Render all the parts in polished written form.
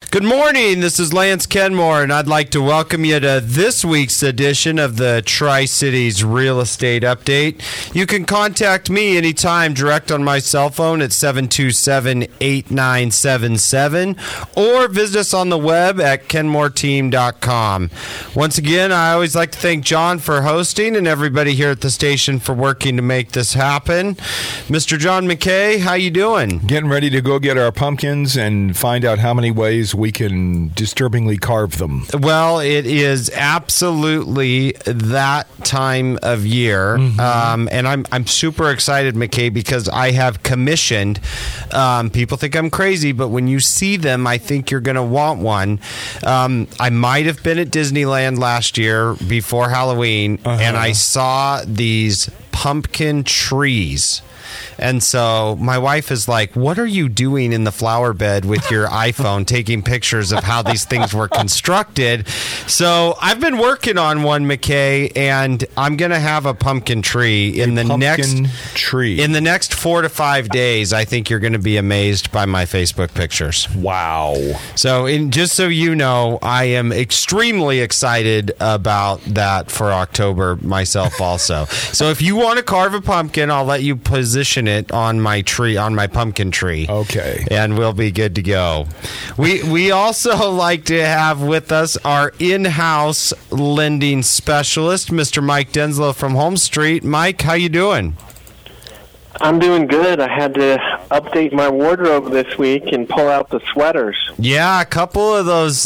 Good morning. This is Lance Kenmore, and I'd like to welcome you to this week's edition of the Tri-Cities Real Estate Update. You can contact me anytime direct on my cell phone at 727-8977 or visit us on the web at kenmoreteam.com. Once again, I always like to thank John for hosting and everybody here at the station for working to make this happen. Mr. John McKay, how you doing? Getting ready to go get our pumpkins and find out how many ways we can disturbingly carve them. Well, it is absolutely that time of year, and I'm super excited, McKay, because I have commissioned. People think I'm crazy, but when you see them, I think you're going to want one. I might have been at Disneyland last year before Halloween, and I saw these pumpkin trees. And so my wife is like, what are you doing in the flower bed with your iPhone taking pictures of how these things were constructed? So I've been working on one, McKay, and I'm going to have a pumpkin tree in the next 4 to 5 days. I think you're going to be amazed by my Facebook pictures. Wow. So just so you know, I am extremely excited about that for October myself also. So if you want to carve a pumpkin, I'll let you position it on my tree, on my pumpkin tree. Okay. And we'll be good to go. We also like to have with us our in-house lending specialist, Mr. Mike Denslow from Home Street. Mike, how you doing? I'm doing good. I had to update my wardrobe this week and pull out the sweaters. Yeah, a couple of those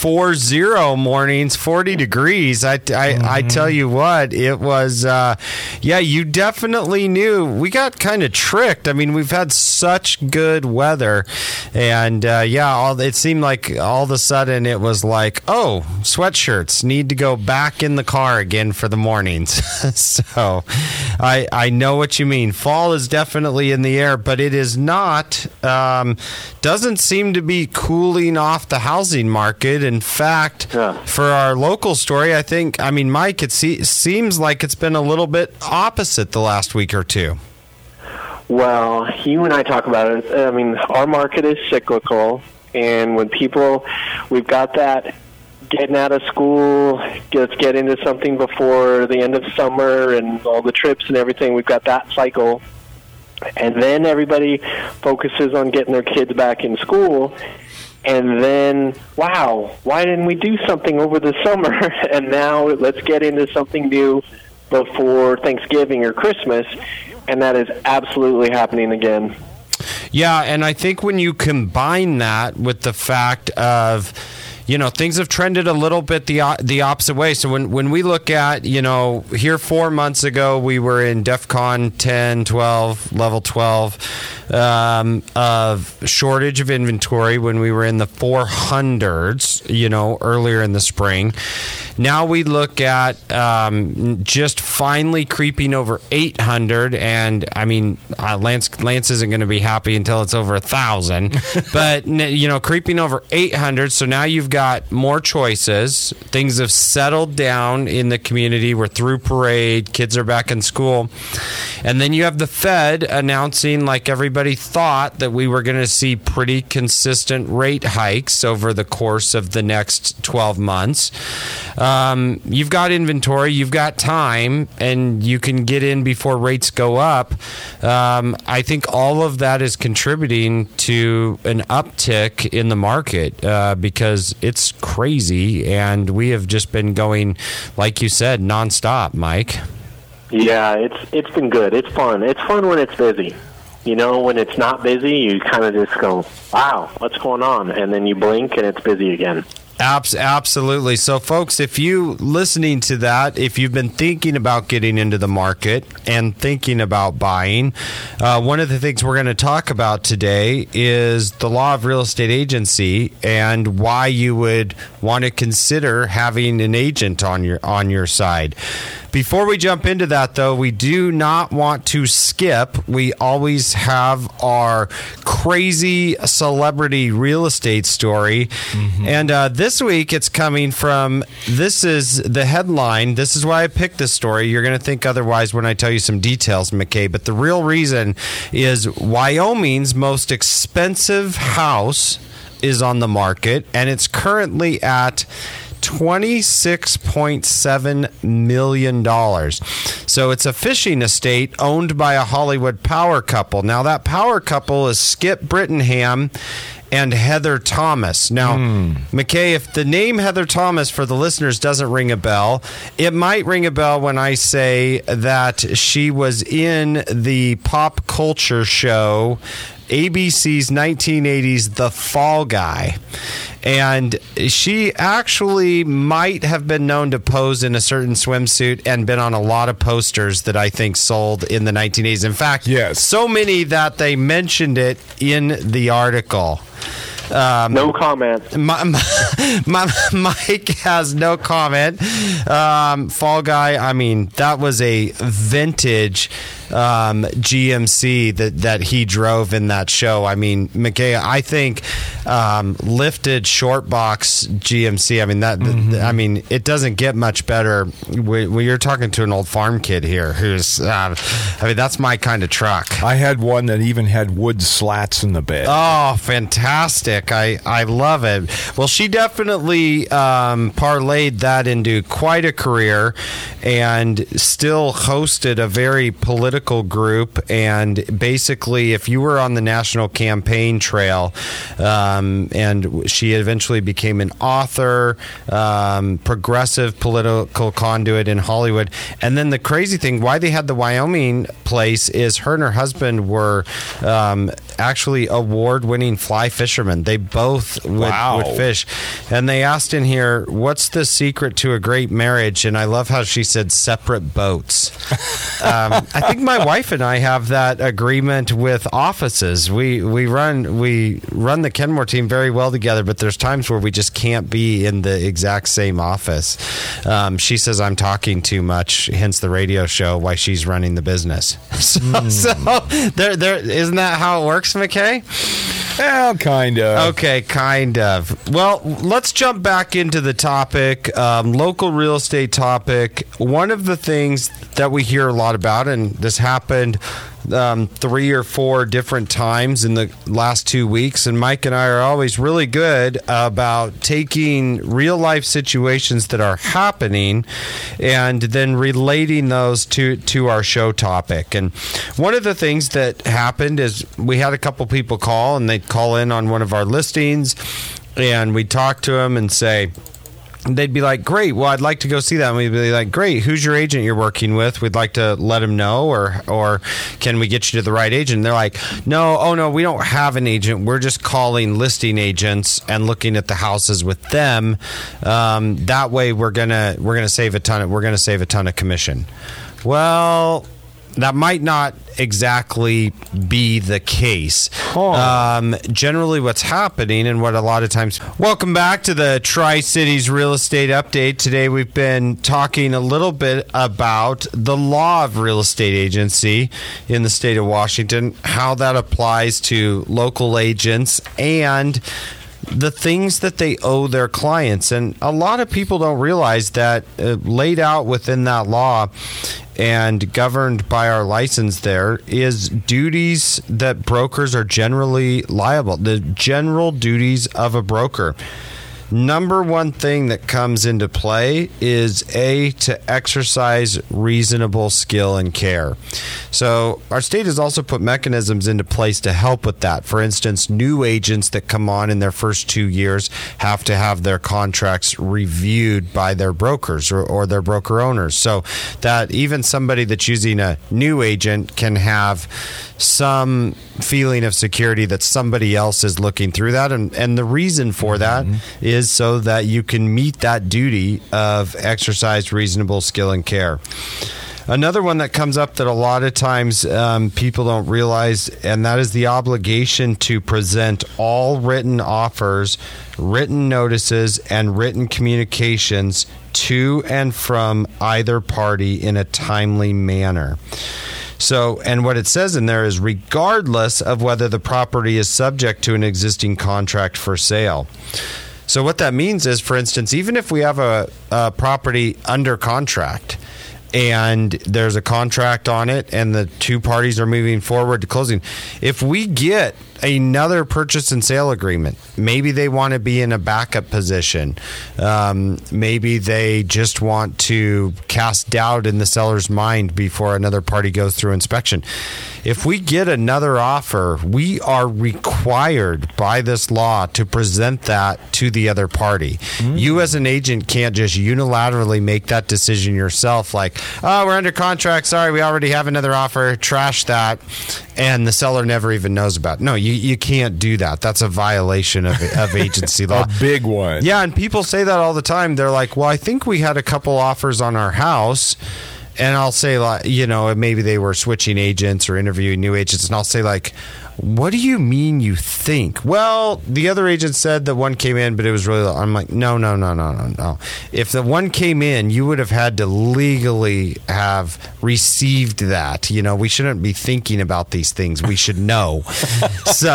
40 mornings, 40 degrees. I tell you what, it was, you definitely knew. We got kind of tricked. I mean, we've had such good weather. And, it seemed like all of a sudden it was like, oh, sweatshirts need to go back in the car again for the mornings. So I know what you mean. Fall is definitely in the air, but it is not, doesn't seem to be cooling off the housing market. In fact, for our local story, Mike, it seems like it's been a little bit opposite the last week or two. Well, you and I talk about it. I mean, our market is cyclical, and when we've got that getting out of school, let's get into something before the end of summer and all the trips and everything, we've got that cycle. And then everybody focuses on getting their kids back in school. And then, wow, why didn't we do something over the summer? And now let's get into something new before Thanksgiving or Christmas. And that is absolutely happening again. Yeah, and I think when you combine that with the fact of, things have trended a little bit the opposite way. So when we look at, here 4 months ago, we were in DEFCON 10, 12, level 12 of shortage of inventory when we were in the 400s, earlier in the spring. Now we look at just finally creeping over 800. And, Lance isn't going to be happy until it's over 1,000. But, creeping over 800. So now you've got more choices. Things have settled down in the community. We're through parade. Kids are back in school. And then you have the Fed announcing, like everybody thought, that we were going to see pretty consistent rate hikes over the course of the next 12 months. You've got inventory, you've got time, and you can get in before rates go up. I think all of that is contributing to an uptick in the market because it's crazy, and we have just been going, like you said, nonstop, Mike. Yeah, it's been good. It's fun. It's fun when it's busy. When it's not busy, you kind of just go, wow, what's going on? And then you blink and it's busy again. Absolutely. So, folks, if you listening to that, if you've been thinking about getting into the market and thinking about buying, one of the things we're going to talk about today is the law of real estate agency and why you would want to consider having an agent on your side. Before we jump into that, though, we do not want to skip. We always have our crazy celebrity real estate story. And this week it's coming from, this is the headline. This is why I picked this story. You're going to think otherwise when I tell you some details, McKay. But the real reason is Wyoming's most expensive house is on the market, and it's currently at $26.7 million. So it's a fishing estate owned by a Hollywood power couple. Now, that power couple is Skip Brittingham and Heather Thomas. Now, McKay, if the name Heather Thomas for the listeners doesn't ring a bell, it might ring a bell when I say that she was in the pop culture show ABC's 1980s The Fall Guy. And she actually might have been known to pose in a certain swimsuit and been on a lot of posters that I think sold in the 1980s. In fact, yes, so many that they mentioned it in the article. No comment. Mike has no comment. Fall Guy, I mean, that was a vintage GMC that he drove in that show. I mean, McKay, I think lifted short box GMC. I mean I mean, it doesn't get much better when you're talking to an old farm kid here who's. I mean, that's my kind of truck. I had one that even had wood slats in the bed. Oh, fantastic! I love it. Well, she definitely parlayed that into quite a career, and still hosted a very political group. And basically, if you were on the national campaign trail, and she eventually became an author, progressive political conduit in Hollywood. And then the crazy thing, why they had the Wyoming place, is her and her husband were actually award-winning fly fishermen. They both would fish. And they asked in here, what's the secret to a great marriage? And I love how she said separate boats. I think my wife and I have that agreement with offices. We run the Kenmore team very well together, but there's times where we just can't be in the exact same office. She says I'm talking too much, hence the radio show, why she's running the business. So there isn't that how it works, McKay? Well, kind of. Okay, kind of. Well, let's jump back into the topic, local real estate topic. One of the things that we hear a lot about, and this happened 3 or 4 different times in the last 2 weeks, and Mike and I are always really good about taking real life situations that are happening and then relating those to our show topic. And one of the things that happened is we had a couple people call, and they'd call in on one of our listings, and we'd talk to them and say, they'd be like, great, well, I'd like to go see that. And we'd be like, great, who's your agent you're working with? We'd like to let him know, or can we get you to the right agent? And they're like, no, we don't have an agent. We're just calling listing agents and looking at the houses with them. That way we're gonna save a ton of commission. Well, that might not exactly be the case. Generally what's happening, and what a lot of times... Welcome back to the Tri-Cities Real Estate Update. Today we've been talking a little bit about the law of real estate agency in the state of Washington, how that applies to local agents, and the things that they owe their clients. And a lot of people don't realize that laid out within that law and governed by our license there is duties that brokers are generally liable, the general duties of a broker. Number one thing that comes into play is to exercise reasonable skill and care. So our state has also put mechanisms into place to help with that. For instance, new agents that come on in their first 2 years have to have their contracts reviewed by their brokers or their broker owners, so that even somebody that's using a new agent can have some feeling of security that somebody else is looking through that. And the reason for that is so that you can meet that duty of exercise reasonable skill and care. Another one that comes up that a lot of times people don't realize, and that is the obligation to present all written offers, written notices, and written communications to and from either party in a timely manner. So, and what it says in there is regardless of whether the property is subject to an existing contract for sale. So what that means is, for instance, even if we have a property under contract and there's a contract on it and the two parties are moving forward to closing, if we get another purchase and sale agreement. Maybe they want to be in a backup position. Maybe they just want to cast doubt in the seller's mind before another party goes through inspection. If we get another offer, we are required by this law to present that to the other party. You as an agent can't just unilaterally make that decision yourself, like, oh, we're under contract, sorry, we already have another offer, trash that, and the seller never even knows about it. No, you can't do that. That's a violation of agency law. A big one. Yeah, and people say that all the time. They're like, well, I think we had a couple offers on our house. And I'll say, like, maybe they were switching agents or interviewing new agents. And I'll say, like, what do you mean you think? Well, the other agent said that one came in, but it was really low. I'm like, no. If the one came in, you would have had to legally have received that. We shouldn't be thinking about these things. We should know. So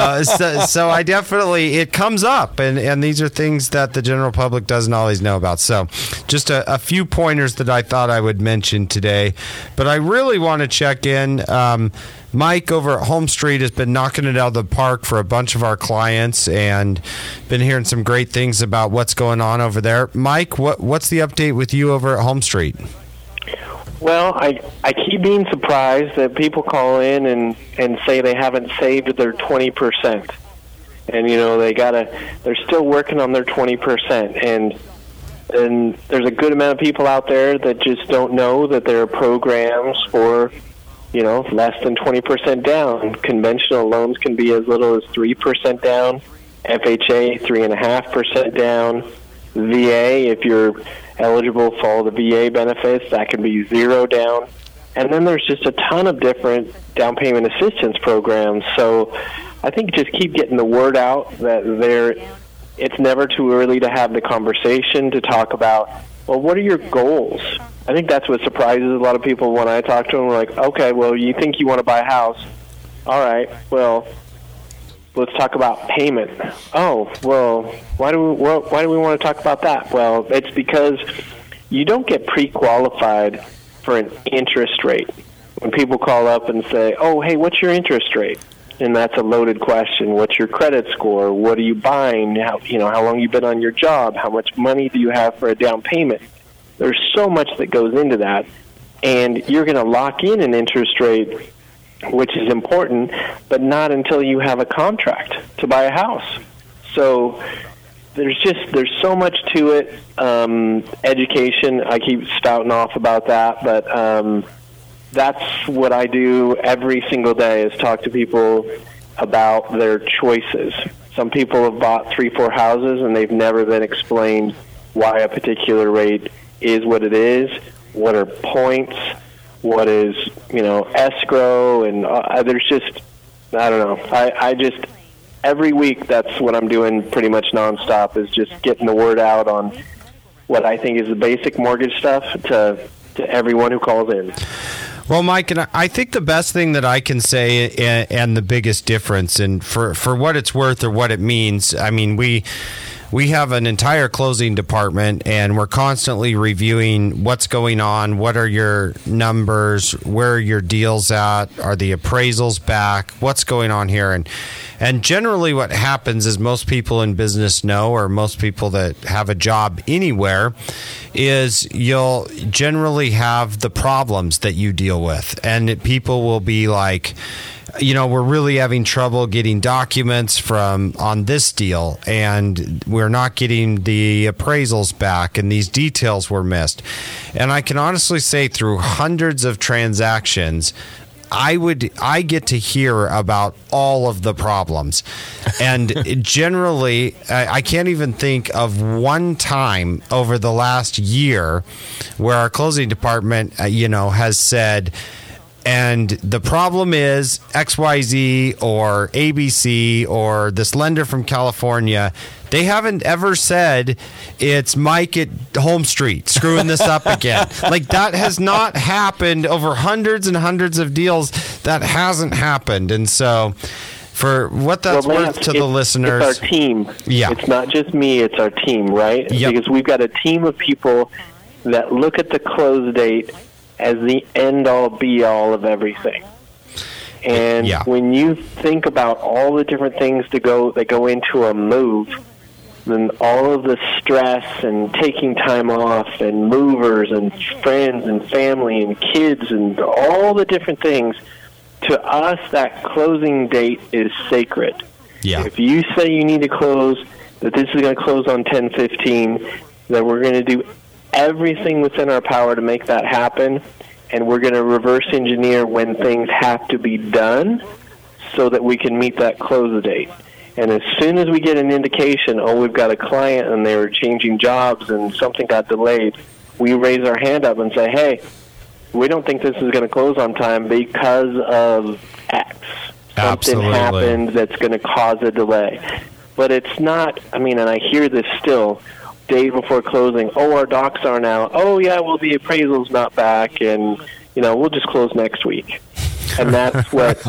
I definitely, it comes up. And these are things that the general public doesn't always know about. So just a few pointers that I thought I would mention today. But I really want to check in. Mike over at Home Street has been knocking it out of the park for a bunch of our clients and been hearing some great things about what's going on over there. Mike, what's the update with you over at Home Street? Well, I keep being surprised that people call in and say they haven't saved their 20%. And, they're still working on their 20%. And there's a good amount of people out there that just don't know that there are programs for less than 20% down. Conventional loans can be as little as 3% down. FHA, 3.5% down. VA, if you're eligible for all the VA benefits, that can be 0 down. And then there's just a ton of different down payment assistance programs. So I think just keep getting the word out that it's never too early to have the conversation to talk about, well, what are your goals? I think that's what surprises a lot of people when I talk to them. We're like, okay, well, you think you want to buy a house. All right, well, let's talk about payment. Oh, well, why do we want to talk about that? Well, it's because you don't get pre-qualified for an interest rate. When people call up and say, oh, hey, what's your interest rate? And that's a loaded question. What's your credit score? What are you buying? How long you've been on your job? How much money do you have for a down payment? There's so much that goes into that, and you're going to lock in an interest rate, which is important, but not until you have a contract to buy a house. So there's so much to it. Education, I keep spouting off about that, but that's what I do every single day is talk to people about their choices. Some people have bought 3-4 houses, and they've never been explained why a particular rate is what it is, what are points, what is, escrow, and there's just, I don't know. I just, every week that's what I'm doing pretty much nonstop is just getting the word out on what I think is the basic mortgage stuff to everyone who calls in. Well, Mike, and I think the best thing that I can say and the biggest difference, and for what it's worth or what it means, I mean, we have an entire closing department, and we're constantly reviewing what's going on, what are your numbers, where are your deals at, are the appraisals back, what's going on here. And generally what happens is most people in business know, or most people that have a job anywhere, is you'll generally have the problems that you deal with. And people will be like, we're really having trouble getting documents on this deal, and we're not getting the appraisals back, and these details were missed. And I can honestly say through hundreds of transactions, I get to hear about all of the problems. And generally, I can't even think of one time over the last year where our closing department, has said, and the problem is XYZ or ABC or this lender from California. They haven't ever said it's Mike at Home Street screwing this up again. Like, that has not happened over hundreds and hundreds of deals. That hasn't happened. And so for what that's worth to the listeners. It's our team. Yeah. It's not just me, it's our team, right? Yep. Because we've got a team of people that look at the close date as the end-all, be-all of everything. And when you think about all the different things that go into a move, then all of the stress and taking time off and movers and friends and family and kids and all the different things, to us, that closing date is sacred. Yeah. If you say you need to close, that this is going to close on 10/15, that we're going to do everything within our power to make that happen, and we're going to reverse engineer when things have to be done so that we can meet that close date. And as soon as we get an indication, we've got a client and they were changing jobs and something got delayed, we raise our hand up and say, hey, we don't think this is going to close on time because of X. Something happened that's going to cause a delay. But it's not, and I hear this still, day before closing, our docs aren't out. The appraisal's not back, and, we'll just close next week. And that's what,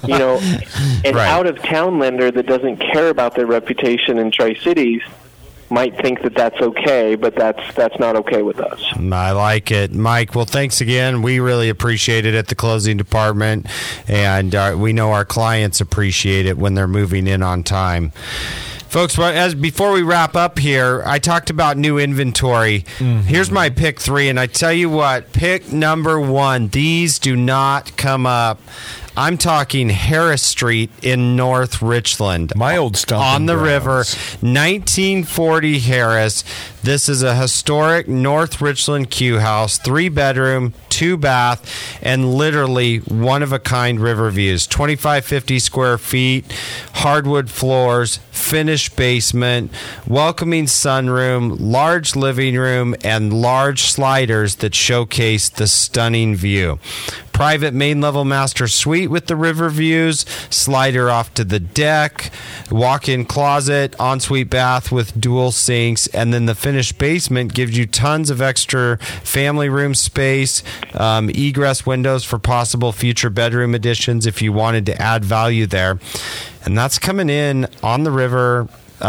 an out-of-town lender that doesn't care about their reputation in Tri-Cities might think that that's okay, but that's not okay with us. I like it. Mike, well, thanks again. We really appreciate it at the closing department, and we know our clients appreciate it when they're moving in on time. Folks, before we wrap up here, I talked about new inventory. Mm-hmm. Here's my pick 3, and I tell you what, pick number 1, these do not come up. I'm talking Harris Street in North Richland. My old stomping on the grounds. river, 1940 Harris. This is a historic North Richland Q house, 3-bedroom, 2-bath, and literally one-of-a-kind river views. 2,550 square feet, hardwood floors, finished basement, welcoming sunroom, large living room, and large sliders that showcase the stunning view. Private main-level master suite with the river views, slider off to the deck, walk-in closet, ensuite bath with dual sinks, and then the finished basement gives you tons of extra family room space, egress windows for possible future bedroom additions if you wanted to add value there. And that's coming in on the river,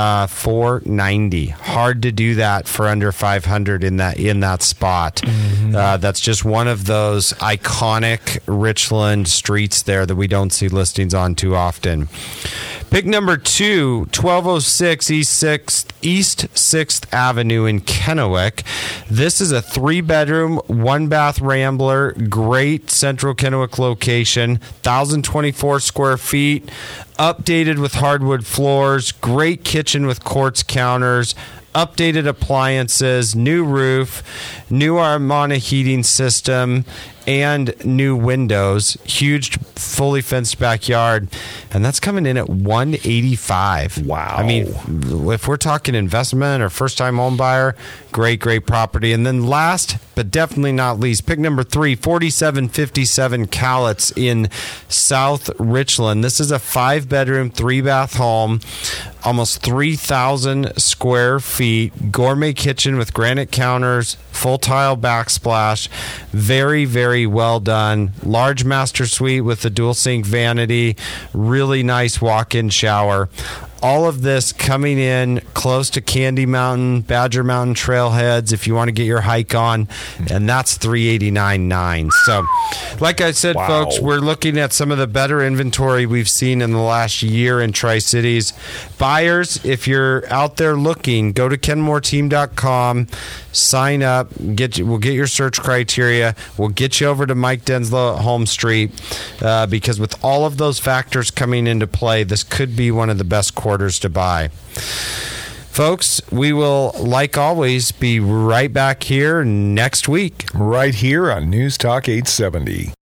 $490. Hard to do that for under $500 in that spot. Mm-hmm. That's just one of those iconic Richland streets there that we don't see listings on too often. Pick number 2, 1206 East 6th Avenue in Kennewick. This is a 3-bedroom, 1-bath rambler, great central Kennewick location, 1,024 square feet, updated with hardwood floors, great kitchen with quartz counters, updated appliances, new roof, new Armada heating system, and new windows. Huge, fully fenced backyard, and that's coming in at $185. Wow! If we're talking investment or first-time home buyer, great property. And then last but definitely not least, pick number 3, 4757 Cowlitz in South Richland. This is a 5-bedroom, 3-bath home, almost 3,000 square feet, gourmet kitchen with granite counters, full tile backsplash, very, very well done. Large master suite with the dual sink vanity, really nice walk-in shower. All of this coming in close to Candy Mountain, Badger Mountain trailheads if you want to get your hike on, and that's $389.9. So, like I said, folks, we're looking at some of the better inventory we've seen in the last year in Tri-Cities. Buyers, if you're out there looking, go to kenmoreteam.com, sign up, we'll get your search criteria, we'll get you over to Mike Denslow at Home Street, because with all of those factors coming into play, this could be one of the best quarters to buy. Folks, we will, like always, be right back here next week. Right here on News Talk 870.